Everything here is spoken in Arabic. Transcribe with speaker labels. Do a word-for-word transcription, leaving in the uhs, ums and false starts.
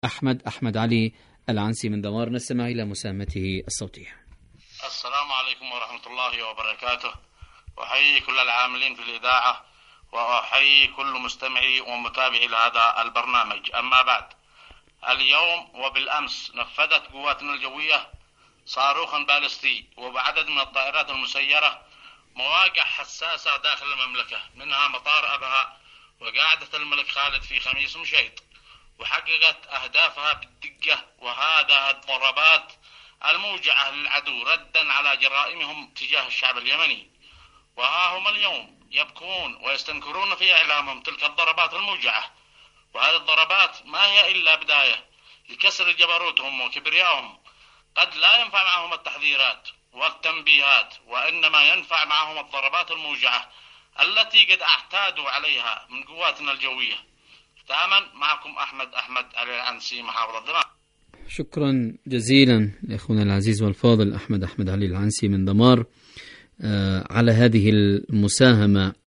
Speaker 1: أحمد أحمد علي العنسي من دمار، نستمع إلى مساهمته الصوتية.
Speaker 2: السلام عليكم ورحمة الله وبركاته. أحيي كل العاملين في الإذاعة وأحيي كل مستمعي ومتابعي لهذا البرنامج. أما بعد، اليوم وبالأمس نفذت قواتنا الجوية صاروخا باليستي وبعدد من الطائرات المسيرة مواقع حساسة داخل المملكة، منها مطار أبها وقاعدة الملك خالد في خميس مشيط، وحققت أهدافها بالدقة، وهذا الضربات الموجعة للعدو ردا على جرائمهم تجاه الشعب اليمني. وها هم اليوم يبكون ويستنكرون في إعلامهم تلك الضربات الموجعة، وهذه الضربات ما هي إلا بداية لكسر جبروتهم وكبريائهم. قد لا ينفع معهم التحذيرات والتنبيهات، وإنما ينفع معهم الضربات الموجعة التي قد اعتادوا عليها من قواتنا الجوية. ختاما، معكم أحمد أحمد علي العنسي، محافظة دمار.
Speaker 1: شكرا جزيلا لأخونا العزيز والفاضل أحمد أحمد علي العنسي من دمار على هذه المساهمة